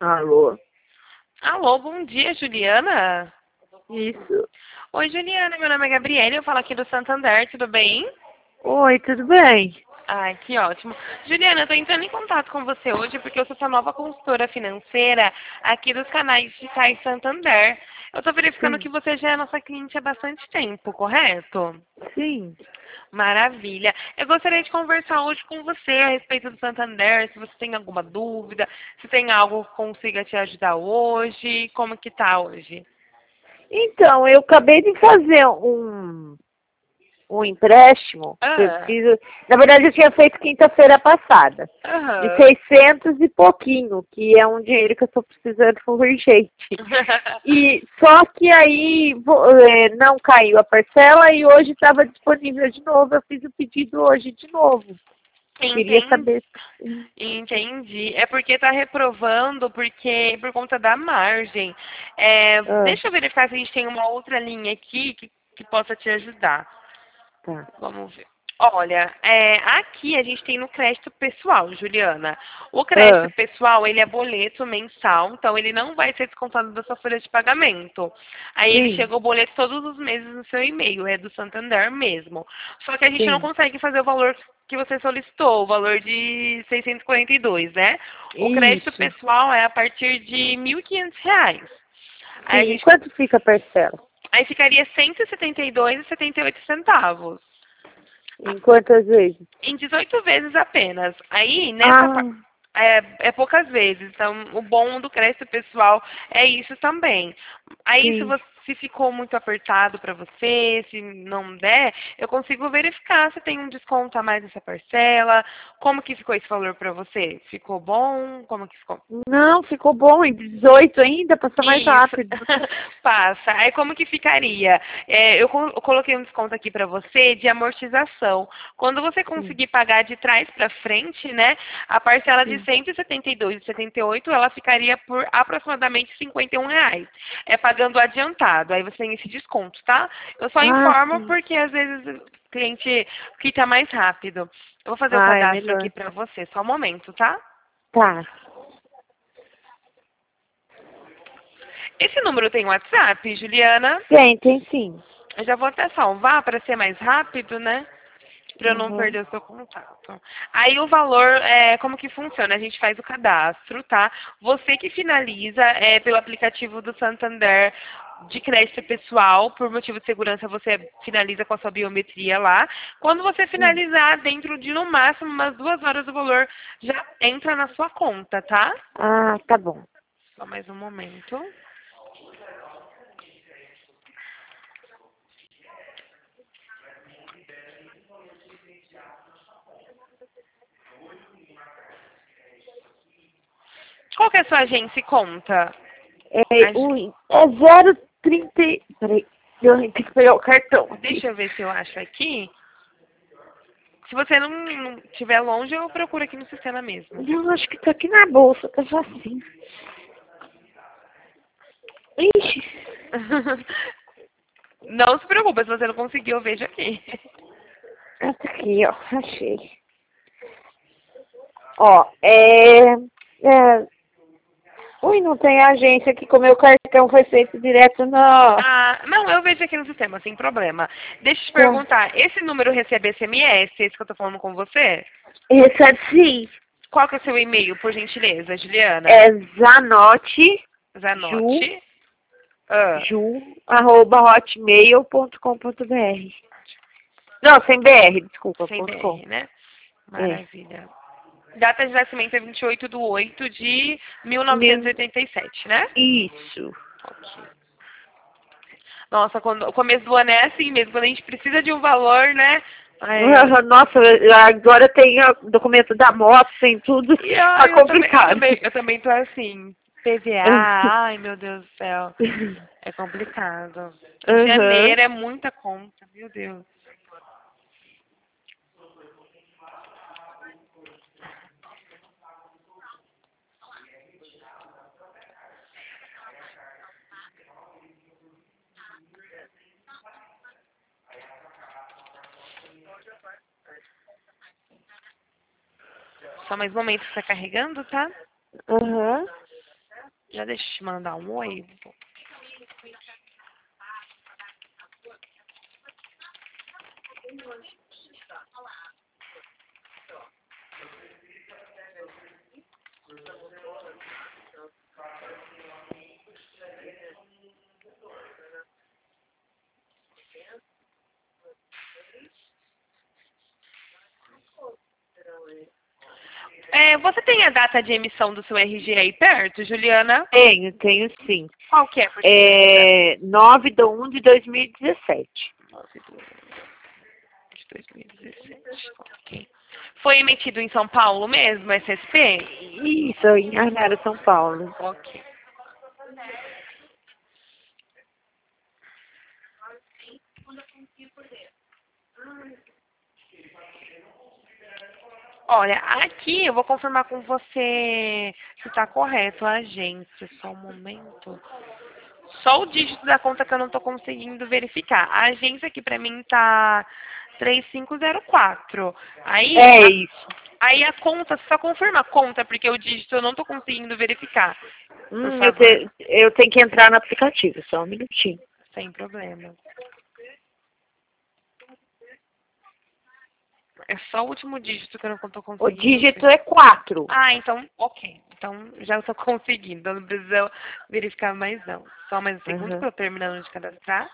Alô? Alô, bom dia, Juliana. Isso. Oi, Juliana, meu nome é Gabriela, eu falo aqui do Santander, tudo bem? Oi, tudo bem? Ai, que ótimo. Juliana, eu tô entrando em contato com você hoje porque eu sou sua nova consultora financeira aqui dos canais digitais Santander. Eu tô verificando Sim. que você já é nossa cliente há bastante tempo, correto? Sim. Maravilha. Eu gostaria de conversar hoje com você a respeito do Santander, se você tem alguma dúvida, se tem algo que consiga te ajudar hoje, como que tá hoje? Então, eu acabei de fazer um empréstimo que eu Ah, fiz. Na verdade, eu tinha feito quinta-feira passada, de aham. 600 e pouquinho, que é um dinheiro que eu estou precisando urgente. E só que aí não caiu a parcela e hoje estava disponível de novo. Eu fiz o pedido hoje de novo. Queria Entendi, saber. entendi. É porque tá reprovando, porque por conta da margem. É, Ah, deixa eu verificar se a gente tem uma outra linha aqui que possa te ajudar. tá. Vamos ver. Olha, aqui a gente tem no crédito pessoal, Juliana. O crédito Ah, pessoal, ele é boleto mensal, então ele não vai ser descontado da sua folha de pagamento. Aí ele sim, chega o boleto todos os meses no seu e-mail, é do Santander mesmo. Só que a gente não sim. consegue fazer o valor que você solicitou, o valor de 642, né? O crédito Isso. pessoal é a partir de R$ 1.500. Aí a Sim. gente, Quanto fica a parcela? aí ficaria 172,78 centavos. Em quantas vezes? Em 18 vezes apenas. Aí, Ah, é poucas vezes. Então, o bom do crédito pessoal é isso também. Aí, se sim. você se ficou muito apertado para você, se não der, eu consigo verificar se tem um desconto a mais nessa parcela. Como que ficou esse valor para você? Ficou bom? Como que ficou? Não, ficou bom. Em 18 ainda, passou mais Isso, rápido. passa. Aí como que ficaria? Eu coloquei um desconto aqui para você de amortização. Quando você Sim, conseguir pagar de trás para frente, né, a parcela de sim. 172,78 ela ficaria por aproximadamente R$ 51. É pagando adiantado. Aí você tem esse desconto, tá? Eu só Ah, informo sim. porque às vezes o cliente quita mais rápido. Eu vou fazer o Ah, é cadastro aqui melhor. para você, só um momento, tá? Tá. Esse número tem WhatsApp, Juliana? Tem sim. Eu já vou até salvar para ser mais rápido, né? Para eu não Uhum. perder o seu contato. Aí o valor, como que funciona? A gente faz o cadastro, tá? Você que finaliza pelo aplicativo do Santander de crédito pessoal, por motivo de segurança, você finaliza com a sua biometria lá. Quando você Hum. finalizar, dentro de no máximo umas 2 horas, o valor já entra na sua conta, tá? Ah, tá bom. Só mais um momento. Qual que é a sua agência e conta? É 030. Peraí, eu tenho que pegar o cartão aqui. Deixa eu ver se eu acho aqui. Se você não estiver longe, eu procuro aqui no sistema mesmo. Eu acho que tá aqui na bolsa, tá assim. Ixi. Não se preocupe, se você não conseguir, eu vejo aqui. Ah, tá aqui, ó. Achei. Ó, é. Ui, não tem agência aqui, como meu cartão foi feito direto na. Ah, não, eu vejo aqui no sistema, sem problema. Deixa eu te Tá. perguntar, esse número recebe SMS, esse que eu tô falando com você? Recebe sim. Qual que é o seu e-mail, por gentileza, Juliana? É Zanotti, Ju, Zanotti. Ah, hotmail.com.br. Não, sem BR, desculpa, sem ponto .com. BR, né? É. Maravilha. Data de nascimento é 28/8/1987, Meu, né? isso. Ok. Nossa, quando, o começo do ano é assim mesmo, quando a gente precisa de um valor, né? Ai, Nossa, agora tem o documento da moto, tem tudo. e Tá ai, complicado. eu também tô assim. PVA, ai meu Deus do céu. É complicado. Aham. Janeiro é muita conta, meu Deus. Só mais um momento que tá carregando, tá? Aham. Já deixa eu te mandar um oi. Você tem a data de emissão do seu RG aí perto, Juliana? Tenho sim. Qual que é? Por gentileza? 9/1/2017. 9/2/2017. Ok. Foi emitido em São Paulo mesmo, SSP? Isso, em Arnara, São Paulo. Ok. Olha, aqui eu vou confirmar com você se está correto a agência. Só um momento. Só o dígito da conta que eu não estou conseguindo verificar. A agência aqui para mim tá 3504. Aí, É isso. aí a conta, só confirma a conta, porque o dígito eu não estou conseguindo verificar. Por favor. Eu tenho que entrar no aplicativo, só um minutinho. Sem problema. É só o último dígito que eu não estou O conseguindo. dígito é 4. Ah, então, ok. Então, já estou conseguindo. Então, não precisa verificar mais, não. Só mais um segundo que eu estou terminando de cadastrar.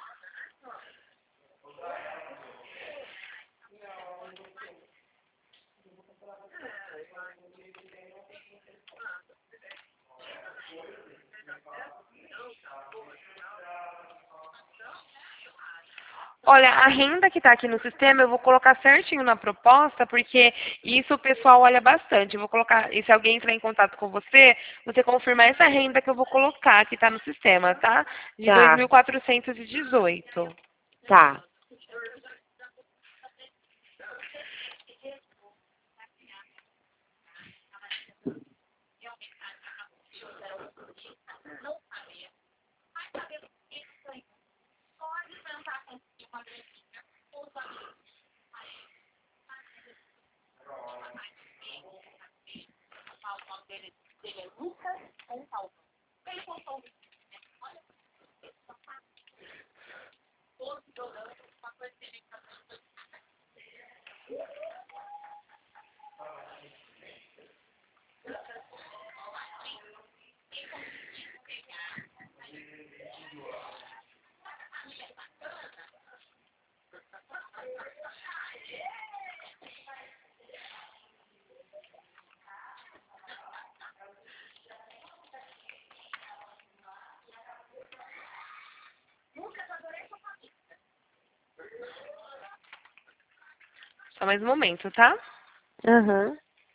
Olha, a renda que está aqui no sistema, eu vou colocar certinho na proposta, porque isso o pessoal olha bastante. Eu vou colocar, e se alguém entrar em contato com você, você confirmar essa renda que eu vou colocar, que está no sistema, tá? De Tá. 2.418. Tá. Só mais um momento, tá? Aham.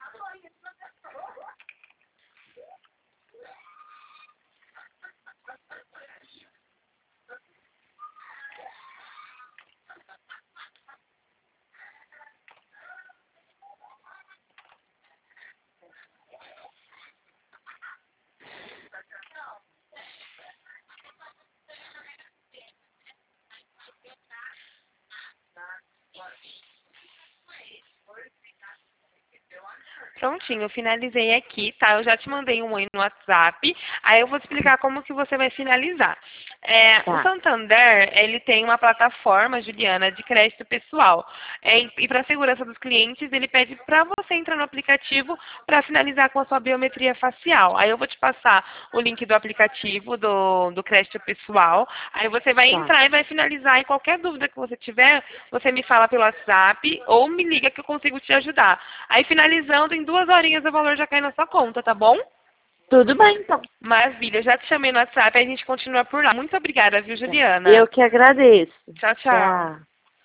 Prontinho, eu finalizei aqui, tá? Eu já te mandei um oi no WhatsApp. Aí eu vou te explicar como que você vai finalizar. O Tá. Santander, ele tem uma plataforma, Juliana, de crédito pessoal. E para a segurança dos clientes, ele pede para você entrar no aplicativo para finalizar com a sua biometria facial. Aí eu vou te passar o link do aplicativo do crédito pessoal. Aí você vai Tá. entrar e vai finalizar. E qualquer dúvida que você tiver, você me fala pelo WhatsApp ou me liga que eu consigo te ajudar. Aí finalizando, em 2 horinhas o valor já cai na sua conta, tá bom? Tudo bem, então. Maravilha, eu já te chamei no WhatsApp, a gente continua por lá. Muito obrigada, viu, Juliana? Eu que agradeço. Tchau, tchau. Tchau.